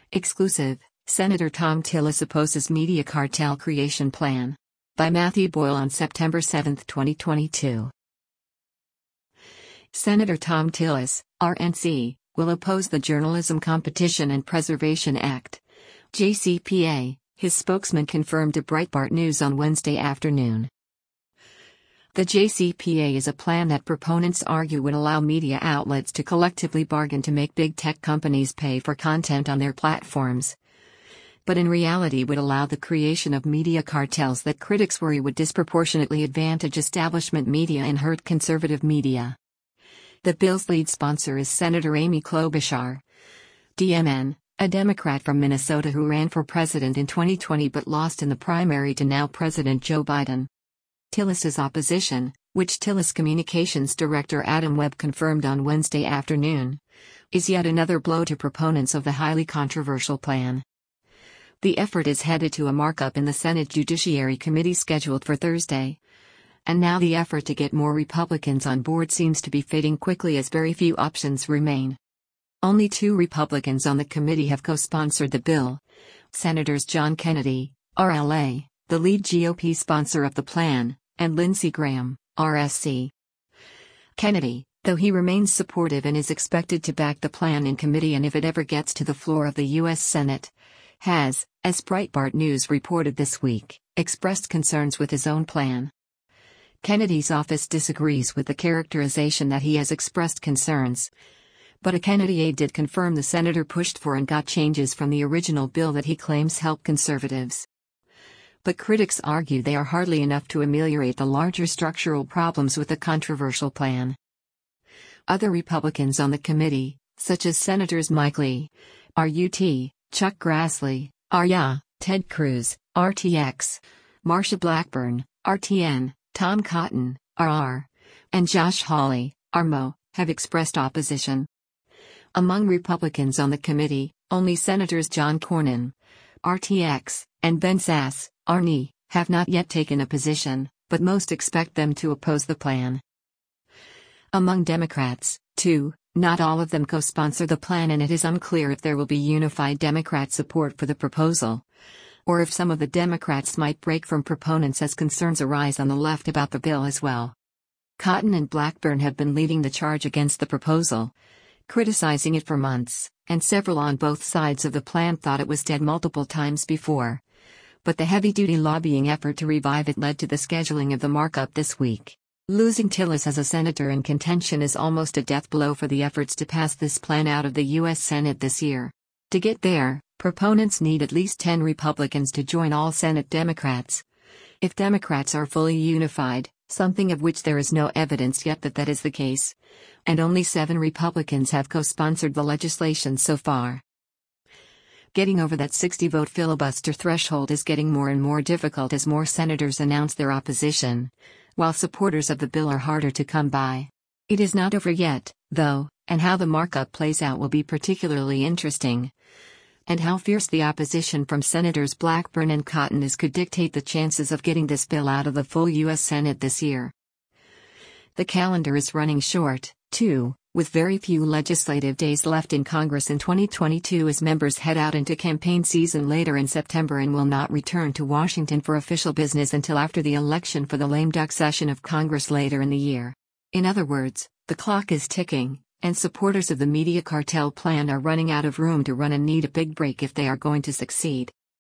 Exclusive, Senator Thom Tillis opposes media cartel creation plan. By Matthew Boyle on September 7, 2022. Senator Thom Tillis, RNC, will oppose the Journalism Competition and Preservation Act, JCPA, his spokesman confirmed to Breitbart News on Wednesday afternoon. The JCPA is a plan that proponents argue would allow media outlets to collectively bargain to make big tech companies pay for content on their platforms, but in reality would allow the creation of media cartels that critics worry would disproportionately advantage establishment media and hurt conservative media. The bill's lead sponsor is Senator Amy Klobuchar, DMN, a Democrat from Minnesota who ran for president in 2020 but lost in the primary to now President Joe Biden. Tillis's opposition, which Tillis Communications Director Adam Webb confirmed on Wednesday afternoon, is yet another blow to proponents of the highly controversial plan. The effort is headed to a markup in the Senate Judiciary Committee scheduled for Thursday. And now the effort to get more Republicans on board seems to be fading quickly as very few options remain. Only 2 Republicans on the committee have co-sponsored the bill: Senators John Kennedy, RLA, the lead GOP sponsor of the plan, and Lindsey Graham, RSC. Kennedy, though he remains supportive and is expected to back the plan in committee and if it ever gets to the floor of the U.S. Senate, has, as Breitbart News reported this week, expressed concerns with his own plan. Kennedy's office disagrees with the characterization that he has expressed concerns, but a Kennedy aide did confirm the senator pushed for and got changes from the original bill that he claims help conservatives. But critics argue they are hardly enough to ameliorate the larger structural problems with the controversial plan. Other Republicans on the committee, such as Senators Mike Lee, RUT, Chuck Grassley, RYA, Ted Cruz, RTX, Marsha Blackburn, RTN, Tom Cotton, RR, and Josh Hawley, RMO, have expressed opposition. Among Republicans on the committee, only Senators John Cornyn, RTX, and Ben Sasse, RNC, have not yet taken a position, but most expect them to oppose the plan. Among Democrats, too, not all of them co-sponsor the plan, and it is unclear if there will be unified Democrat support for the proposal, or if some of the Democrats might break from proponents as concerns arise on the left about the bill as well. Cotton and Blackburn have been leading the charge against the proposal, criticizing it for months, and several on both sides of the plan thought it was dead multiple times before. But the heavy-duty lobbying effort to revive it led to the scheduling of the markup this week. Losing Tillis as a senator in contention is almost a death blow for the efforts to pass this plan out of the U.S. Senate this year. To get there, proponents need at least 10 Republicans to join all Senate Democrats. If Democrats are fully unified, something of which there is no evidence yet that is the case, and only 7 Republicans have co-sponsored the legislation so far. Getting over that 60-vote filibuster threshold is getting more and more difficult as more senators announce their opposition, while supporters of the bill are harder to come by. It is not over yet, though, and how the markup plays out will be particularly interesting. And how fierce the opposition from Senators Blackburn and Cotton is could dictate the chances of getting this bill out of the full U.S. Senate this year. The calendar is running short, too, with very few legislative days left in Congress in 2022 as members head out into campaign season later in September and will not return to Washington for official business until after the election for the lame duck session of Congress later in the year. In other words, the clock is ticking, and supporters of the media cartel plan are running out of room to run and need a big break if they are going to succeed.